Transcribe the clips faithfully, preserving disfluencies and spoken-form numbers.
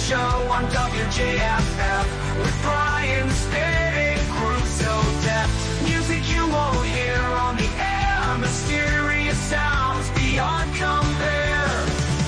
Show on W J F F with Brian spitting grooves so deft. Music you won't hear on the air, mysterious sounds beyond compare.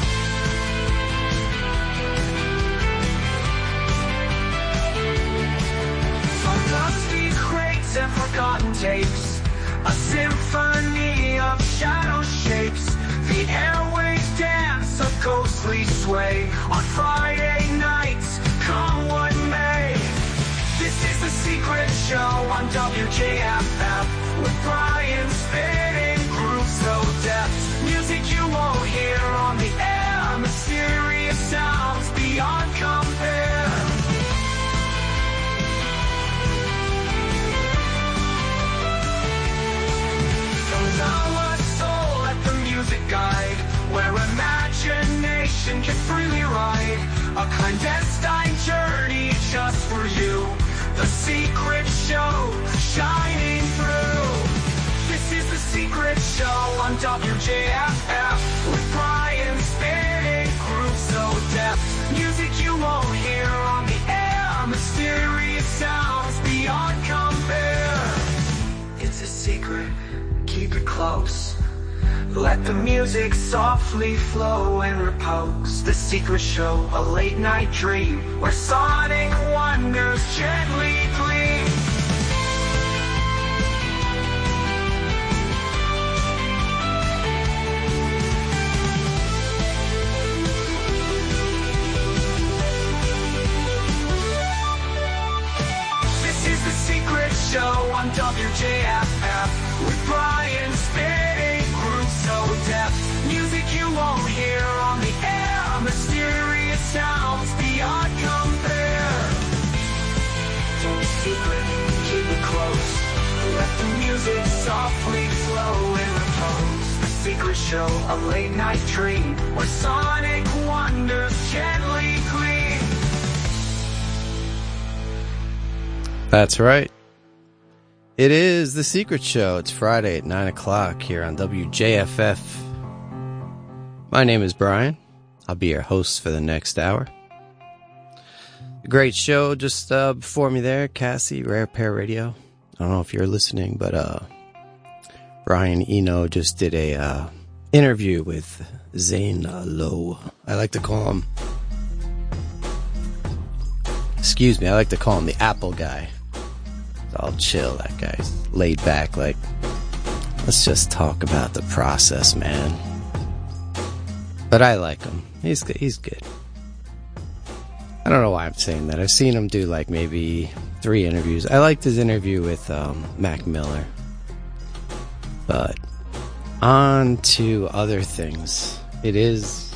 From dusty crates and forgotten tapes, a symphony of shadow shapes. The airwaves dance a ghostly sway on Friday nights, come what may. This is The Secret Show on W J F F with Brian spitting grooves so deft. Music you won't hear on the air, mysterious sounds beyond compare. Guide, where imagination can freely ride, a clandestine journey just for you. The Secret Show, shining through. This is The Secret Show on W J F F with Brian spitting grooves so deft. Music you won't hear on the air, mysterious sounds beyond compare. It's a secret, keep it close. Let the music softly flow and repose. The Secret Show, a late night dream where sonic wonders gently gleam. This is The Secret Show on W J F F with Brian spitting so deft. Music you won't hear on the air, mysterious sounds beyond compare. Don't secret, keep it close. Let the music softly flow and repose. The Secret Show, a late night dream where sonic wonders gently gleam. That's right. It is The Secret Show. It's Friday at nine o'clock here on W J F F. My name is Brian. I'll be your host for the next hour. A great show just uh, before me there, Cassie, Rare Pair Radio. I don't know if you're listening, but uh, Brian Eno just did a uh, interview with Zane Lowe. I like to call him, excuse me, I like to call him the Apple guy. All chill, that guy's laid back, like, let's just talk about the process, man. But I like him. He's good. He's good. I don't know why I'm saying that. I've seen him do like maybe three interviews. I liked his interview with um, Mac Miller. But on to other things. It is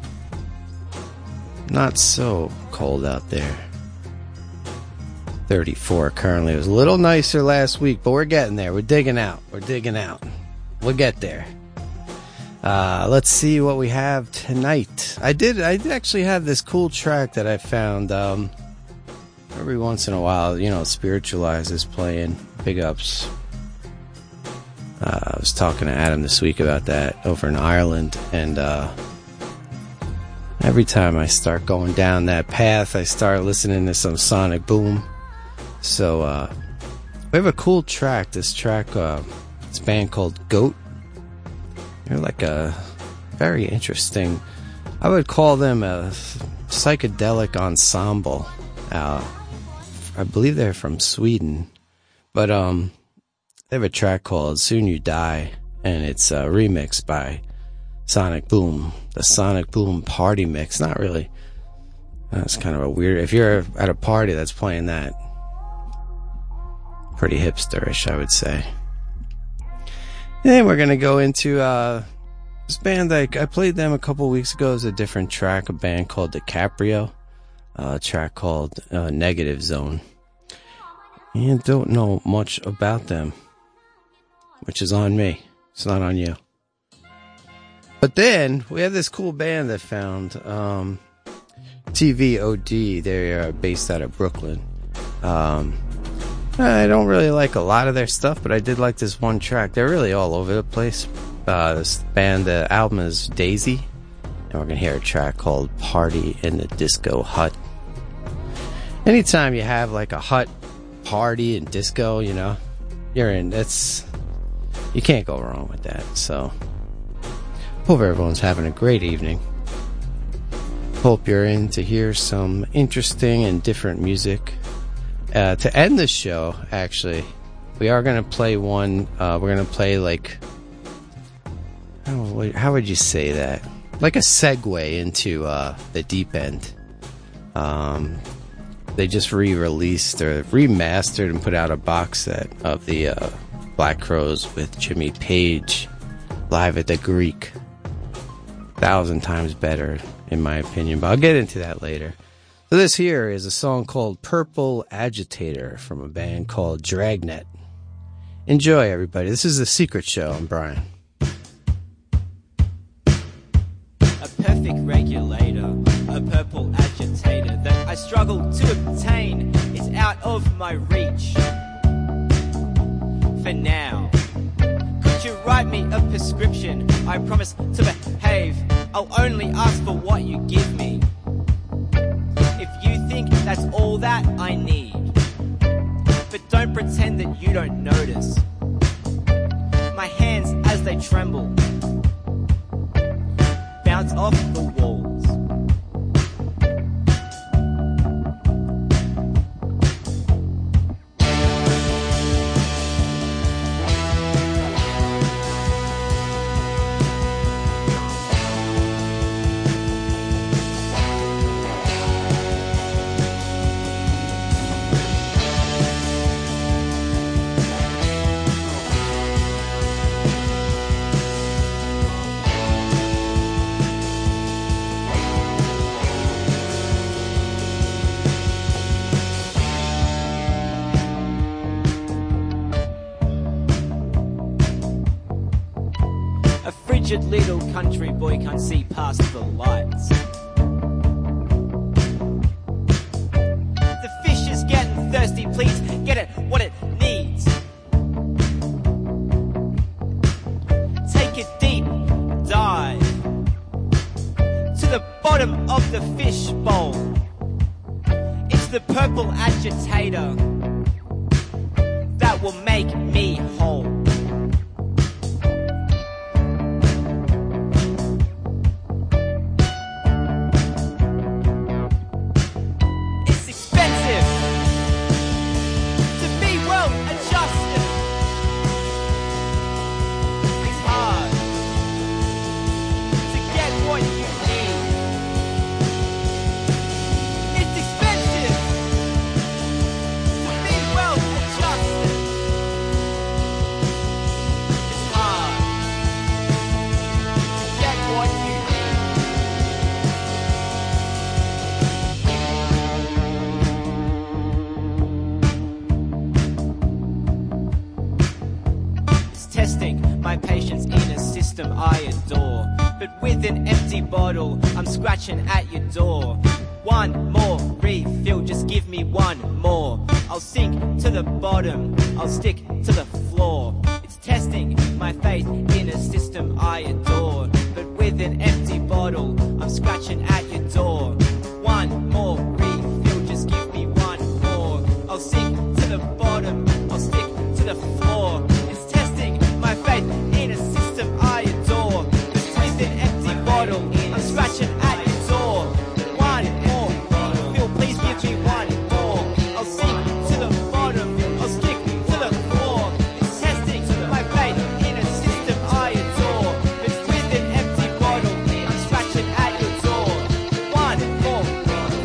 not so cold out there. thirty-four currently. It was a little nicer last week, but we're getting there. We're digging out. We're digging out. We'll get there. Uh, let's see what we have tonight. I did I did actually have this cool track that I found um, every once in a while. You know, Spiritualize is playing. Big ups. Uh, I was talking to Adam this week about that over in Ireland, and uh, every time I start going down that path, I start listening to some Sonic Boom. So, uh, we have a cool track. This track, uh, it's a band called Goat. They're like a very interesting, I would call them a psychedelic ensemble. Uh, I believe they're from Sweden. But, um, they have a track called Soon You Die, and it's uh, remixed by Sonic Boom. The Sonic Boom Party Mix. Not really. That's kind of a weird, if you're at a party that's playing that, pretty hipsterish, I would say. And we're going to go into uh, this band. I, I played them a couple weeks ago as a different track, a band called DiCaprio, uh, a track called uh, Negative Zone. And don't know much about them, which is on me. It's not on you. But then we have this cool band that found um, T V O D. They are based out of Brooklyn. Um, I don't really like a lot of their stuff, but I did like this one track. They're really all over the place. Uh, this band, the album is Daisy, we're going to hear a track called Party in the Disco Hut. Anytime you have like a hut party and disco, you know, you're in, that's, you can't go wrong with that. So, hope everyone's having a great evening. Hope you're in to hear some interesting and different music. Uh, to end the show, actually, we are going to play one, uh, we're going to play like, how, how would you say that? Like a segue into uh, the deep end. Um, they just re-released or remastered and put out a box set of the uh, Black Crowes with Jimmy Page live at the Greek. Thousand times better, in my opinion, but I'll get into that later. So this here is a song called Purple Agitator from a band called Dragnet. Enjoy, everybody. This is The Secret Show. I'm Brian. A perfect regulator, a purple agitator that I struggle to obtain is out of my reach. For now, could you write me a prescription? I promise to behave. I'll only ask for what you give me. If you think that's all that I need, but don't pretend that you don't notice my hands as they tremble bounce off the walls. Little country boy can't see past the lights. The fish is getting thirsty, please get it what it needs. Take a deep dive to the bottom of the fish bowl. It's the purple agitator that will make me whole. I adore, but with an empty bottle I'm scratching at your door. One more refill, just give me one more. I'll sink to the bottom, I'll stick to the floor. It's testing my faith in a system I adore, but with an empty bottle I'm scratching at your door. One more refill, just give me one more. I'll sink to the bottom, I'll stick to the floor. It's testing my faith in a system I adore, but with an empty bottle I'm scratching at your door. One more refill, please give me one more. I'll sink to the bottom, I'll stick to the floor. It's testing my faith in a system I adore, but with an empty bottle I'm scratching at your door. One more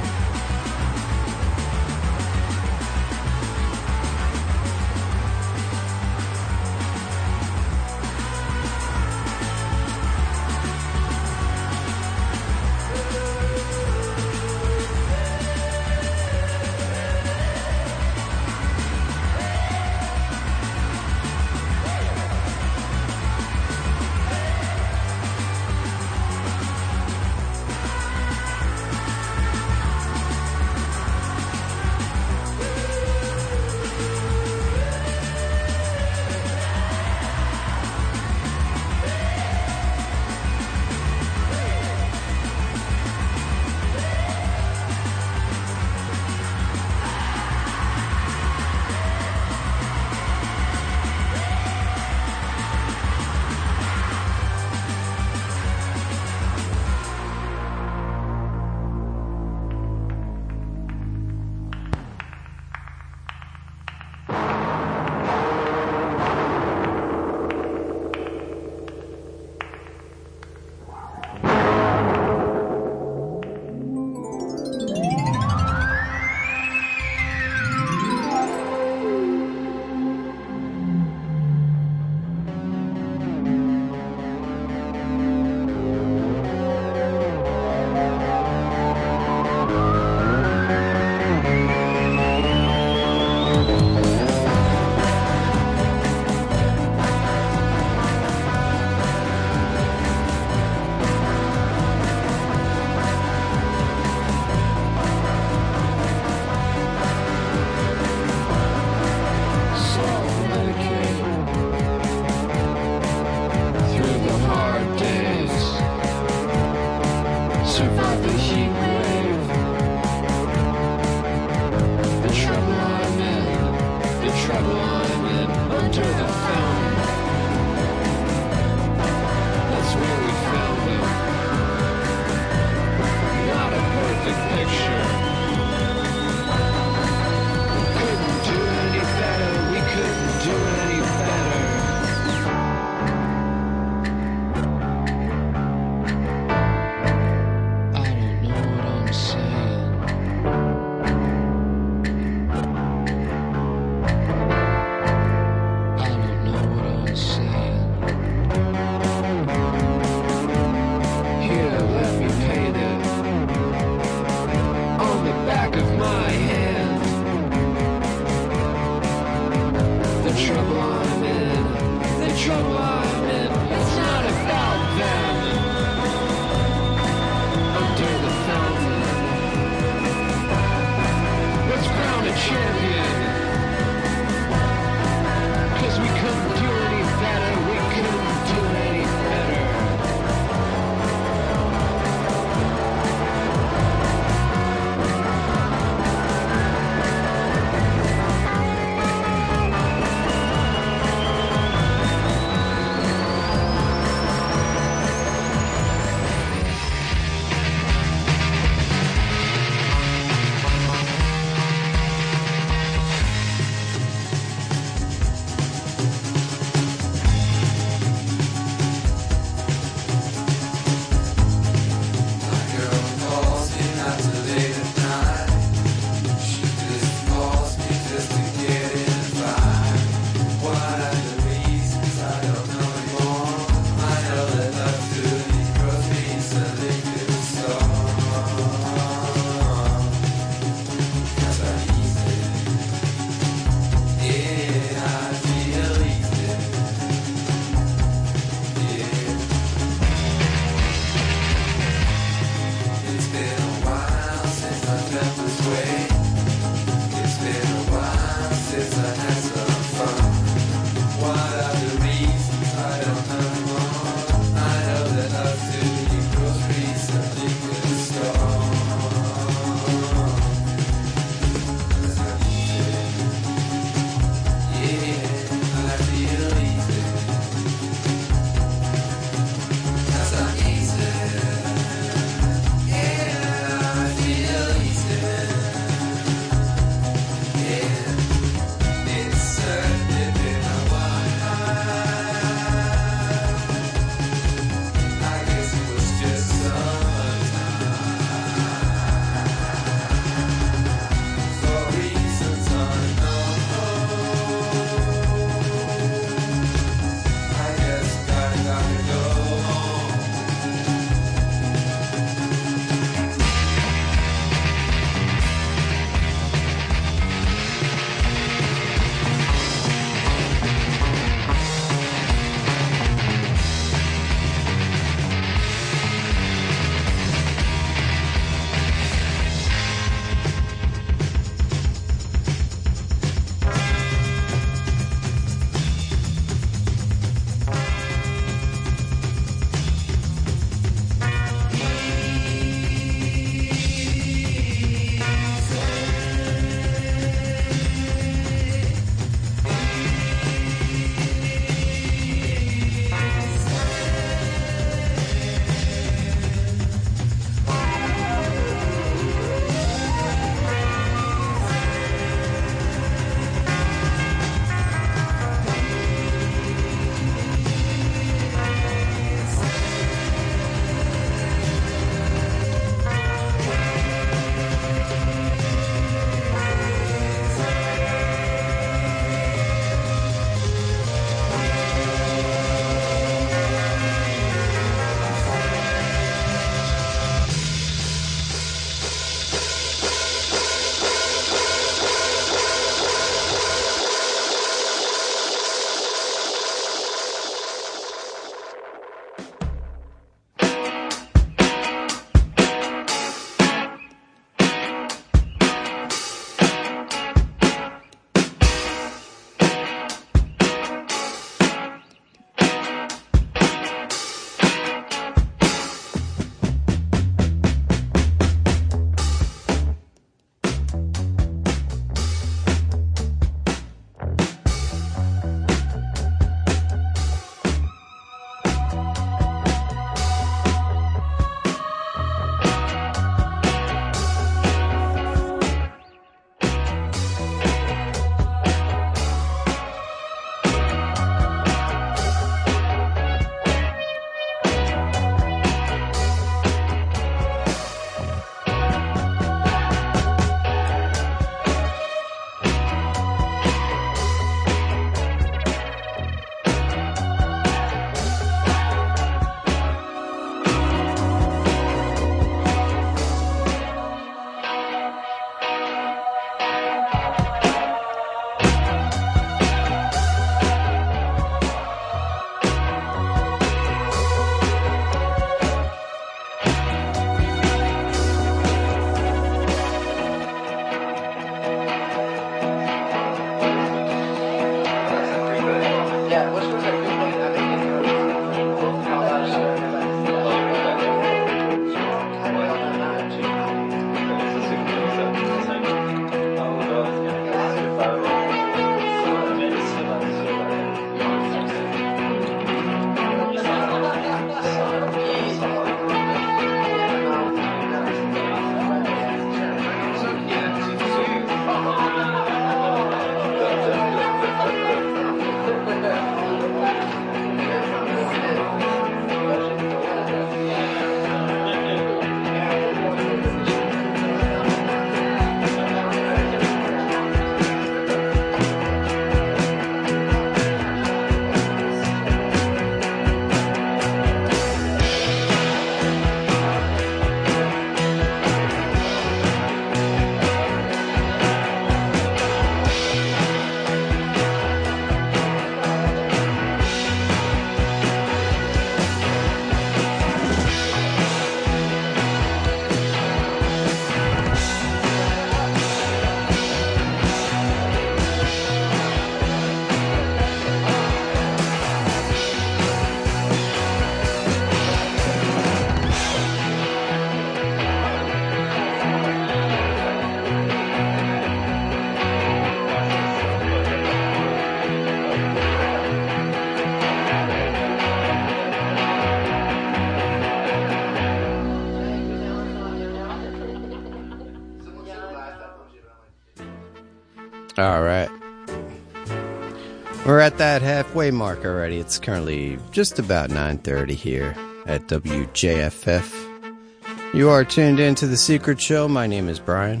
All right. We're at that halfway mark already. It's currently just about nine thirty here at W J F F. You are tuned in to The Secret Show. My name is Brian.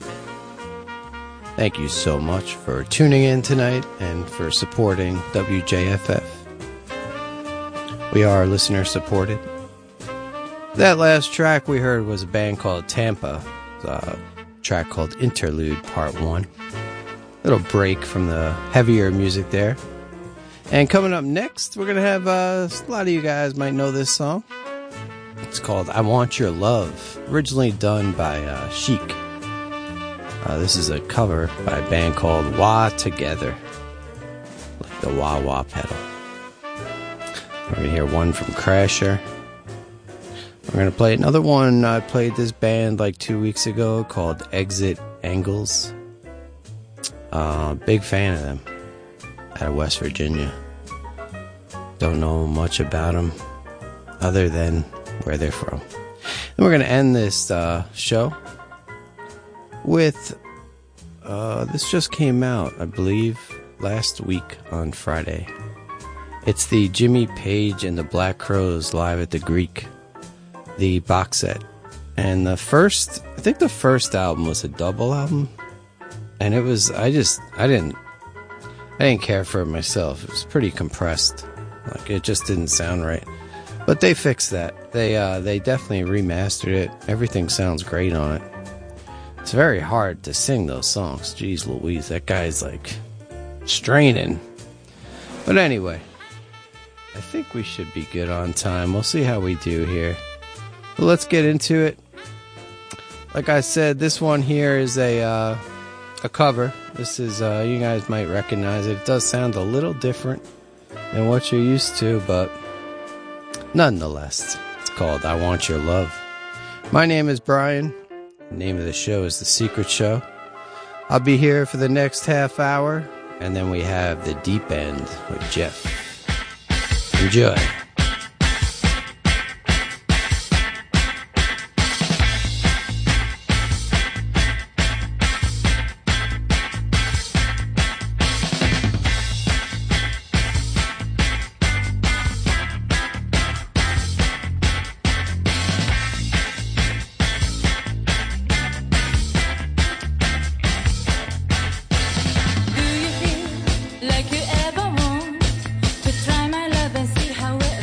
Thank you so much for tuning in tonight and for supporting W J F F. We are listener supported. That last track we heard was a band called Tampa. A track called Interlude Part one. Little break from the heavier music there. And coming up next, we're going to have, uh, a lot of you guys might know this song. It's called I Want Your Love, originally done by uh, Chic. Uh, this is a cover by a band called Wah Together, like the wah wah pedal. We're going to hear one from Crasher. We're going to play another one. I played this band like two weeks ago called Exit Angles. Uh, big fan of them out of West Virginia. Don't know much about them other than where they're from. And we're going to end this uh, show with, uh, this just came out, I believe, last week on Friday. It's the Jimmy Page and the Black Crowes Live at the Greek, the box set. And the first, I think the first album was a double album. And it was, I just, I didn't, I didn't care for it myself. It was pretty compressed. Like, it just didn't sound right. But they fixed that. They, uh, they definitely remastered it. Everything sounds great on it. It's very hard to sing those songs. Jeez Louise, that guy's like straining. But anyway, I think we should be good on time. We'll see how we do here. But let's get into it. Like I said, this one here is a, uh, a cover. This is, uh, you guys might recognize it. It does sound a little different than what you're used to, but nonetheless, it's called I Want Your Love. My name is Brian. The name of the show is The Secret Show. I'll be here for the next half hour, and then we have The Deep End with Jeff. Enjoy. Like you ever want to try my love and see how it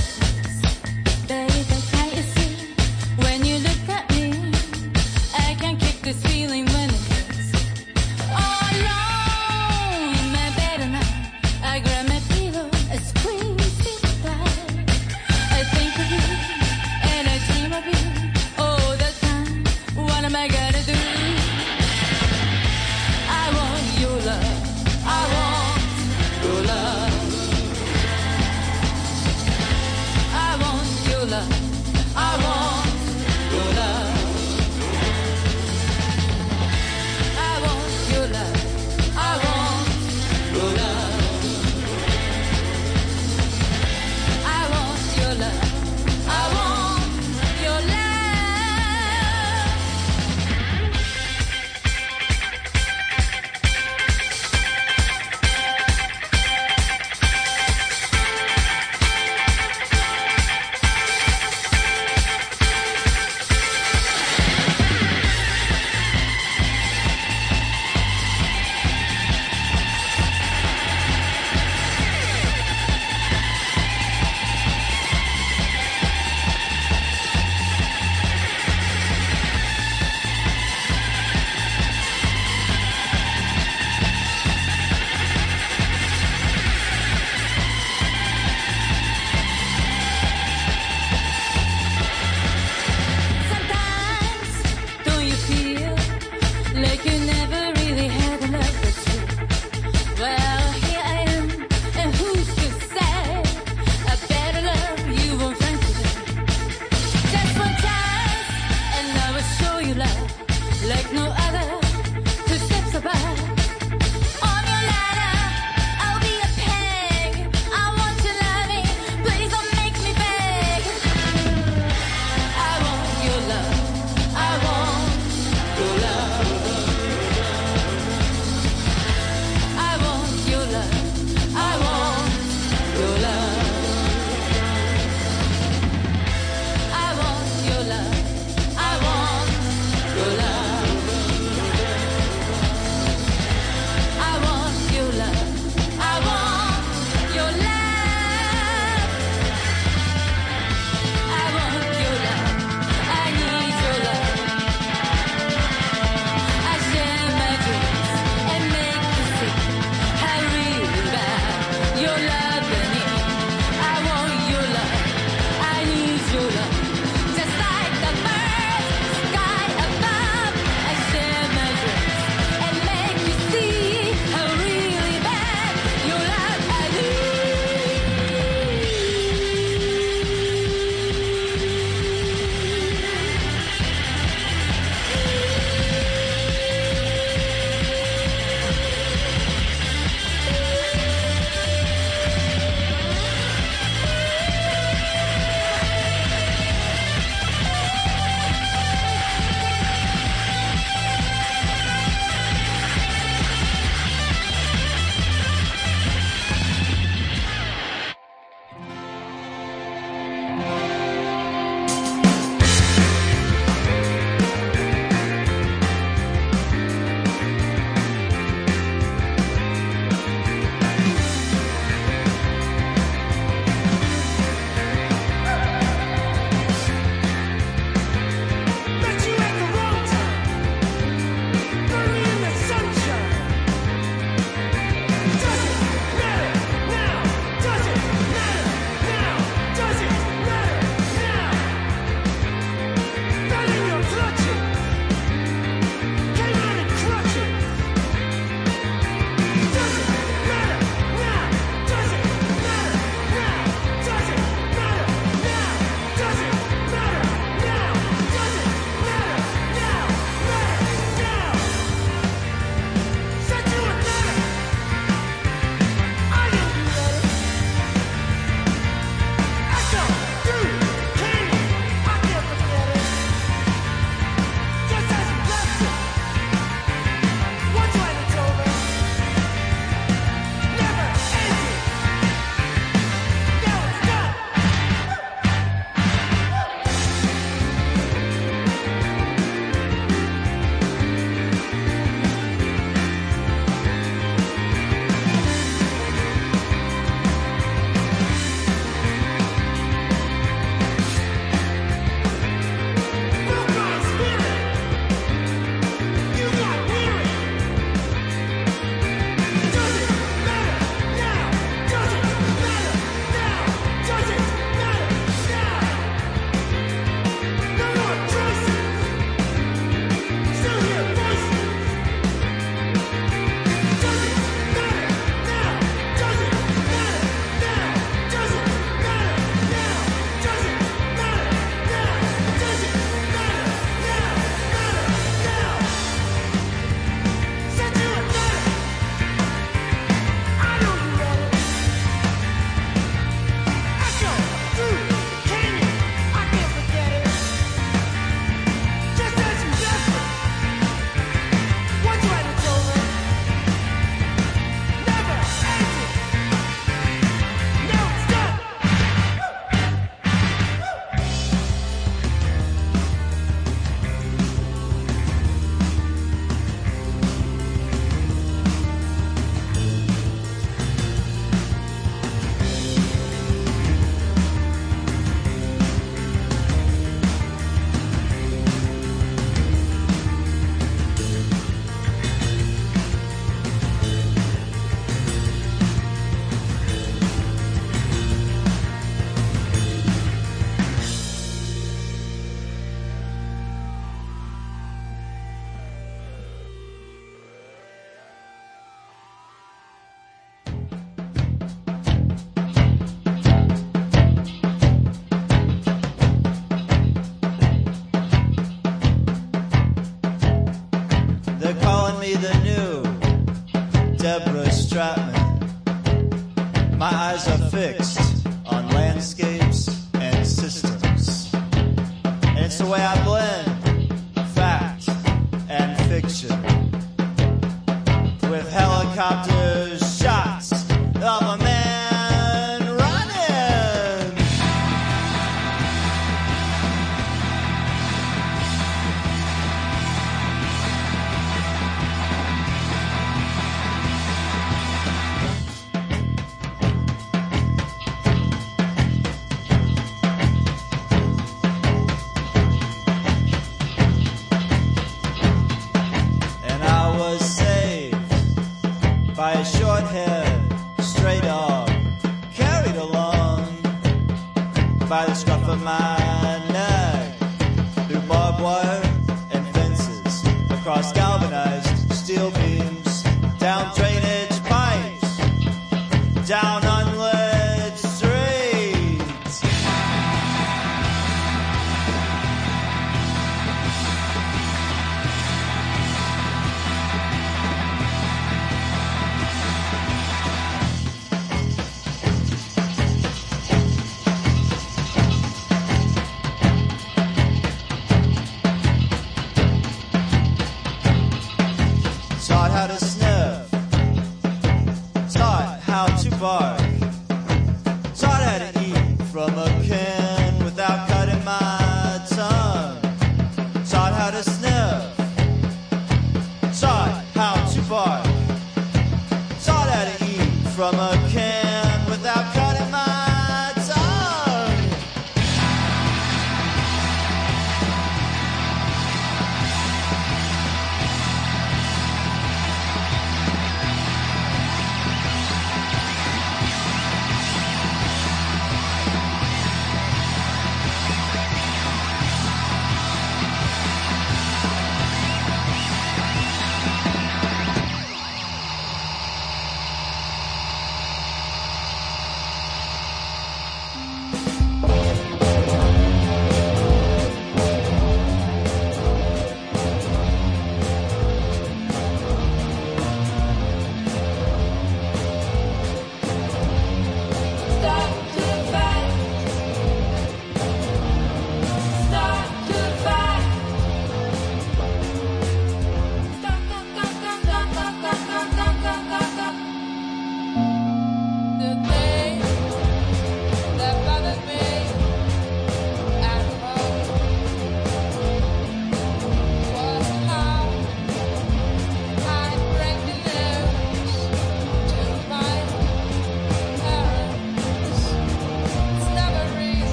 way I blend fact and fiction with helicopter shots of a man running.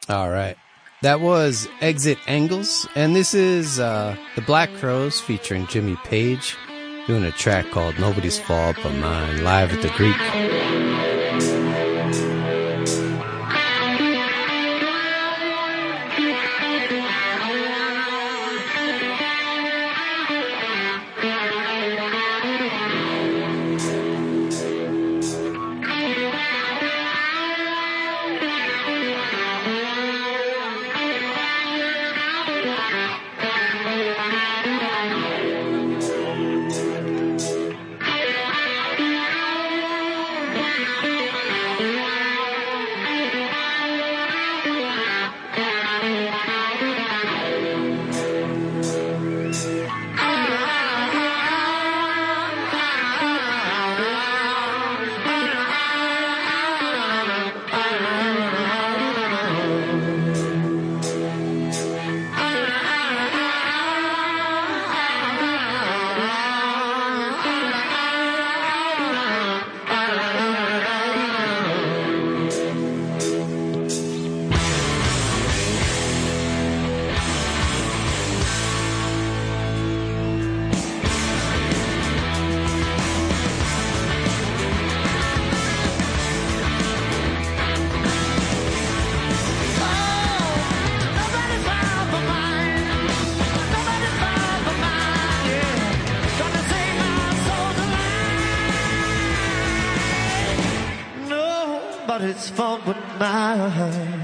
All right. That was Exit Angles, and this is uh, the Black Crowes featuring Jimmy Page doing a track called Nobody's Fault But Mine, live at the Greek. Nobody's fault but mine.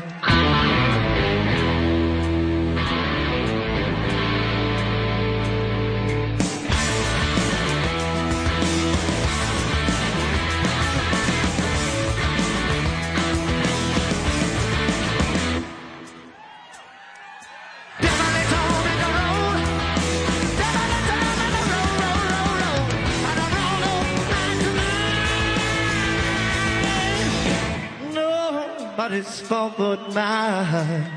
Nobody's fault but mine.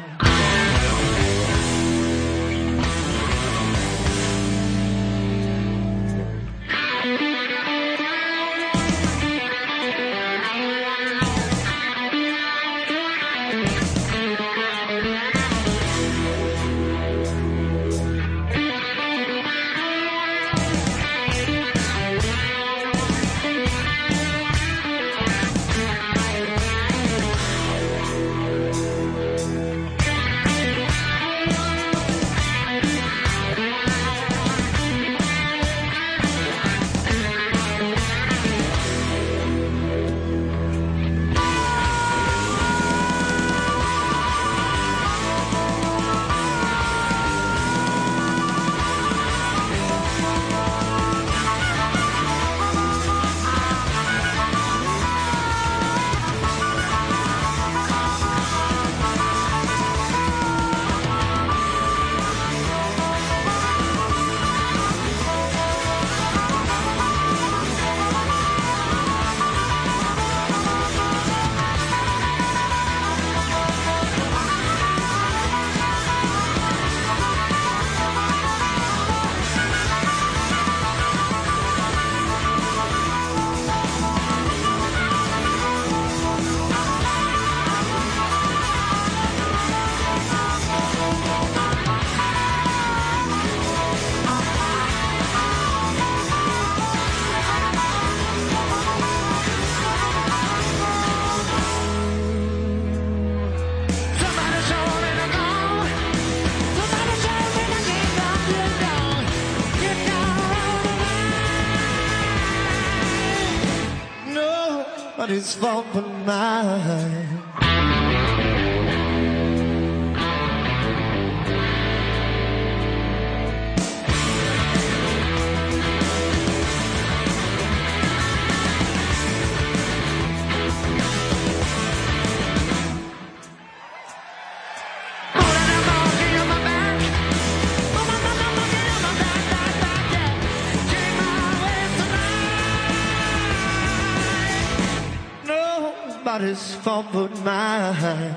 Nobody's fault but mine. Nobody's fault but mine.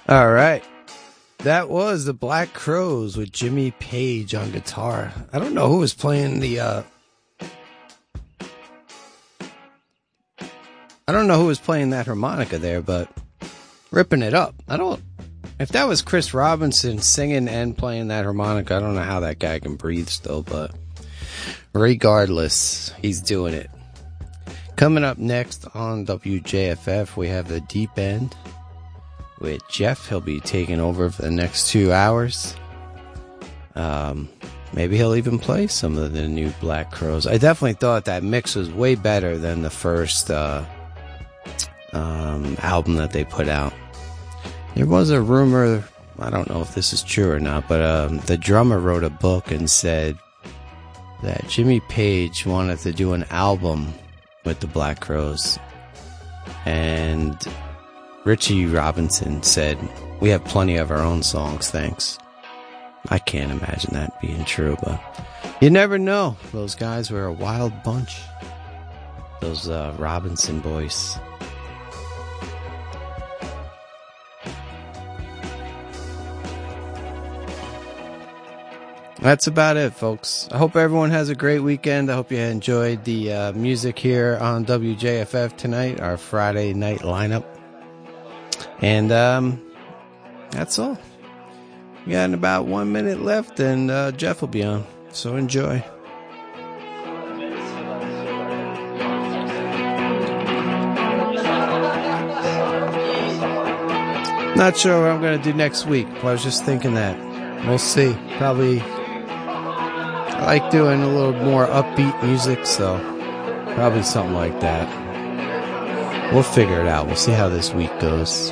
All right. That was the Black Crowes with Jimmy Page on guitar. I don't know who was playing the, uh, I don't know who was playing that harmonica there, but ripping it up. I don't, if that was Chris Robinson singing and playing that harmonica, I don't know how that guy can breathe still, but regardless, he's doing it. Coming up next on W J F F, we have the Deep End with Jeff. He'll be taking over for the next two hours. Um, maybe he'll even play some of the new Black Crowes. I definitely thought that mix was way better than the first uh, um, album that they put out. There was a rumor, I don't know if this is true or not, but um, the drummer wrote a book and said that Jimmy Page wanted to do an album with the Black Crowes, and Richie Robinson said, "We have plenty of our own songs, thanks." I can't imagine that being true, but you never know. Those guys were a wild bunch, those uh, Robinson boys. That's about it, folks. I hope everyone has a great weekend. I hope you enjoyed the uh, music here on W J F F tonight, our Friday night lineup. And um, that's all. We got about one minute left, and uh, Jeff will be on. So enjoy. Not sure what I'm going to do next week. I was just thinking that. We'll see. Probably... I like doing a little more upbeat music, so probably something like that. We'll figure it out. We'll see how this week goes.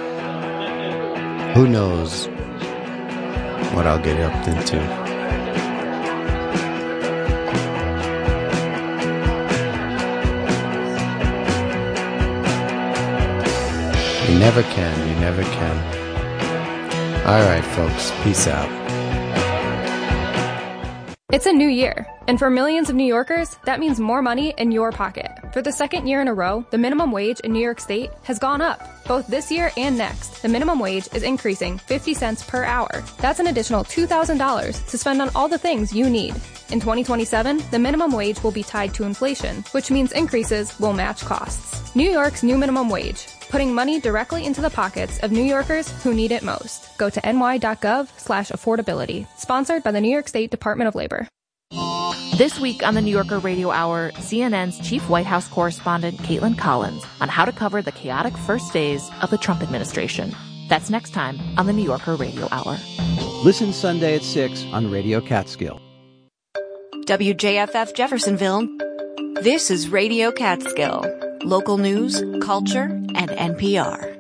Who knows what I'll get up into. You never can. You never can. All right, folks. Peace out. It's a new year, and for millions of New Yorkers, that means more money in your pocket. For the second year in a row, the minimum wage in New York State has gone up. Both this year and next, the minimum wage is increasing fifty cents per hour. That's an additional two thousand dollars to spend on all the things you need. In twenty twenty-seven, the minimum wage will be tied to inflation, which means increases will match costs. New York's new minimum wage, putting money directly into the pockets of New Yorkers who need it most. Go to ny.gov slash affordability. Sponsored by the New York State Department of Labor. This week on the New Yorker Radio Hour, C N N's chief White House correspondent Caitlin Collins on how to cover the chaotic first days of the Trump administration. That's next time on the New Yorker Radio Hour. Listen Sunday at six on Radio Catskill. W J F F Jeffersonville. This is Radio Catskill. Local news, culture, and N P R.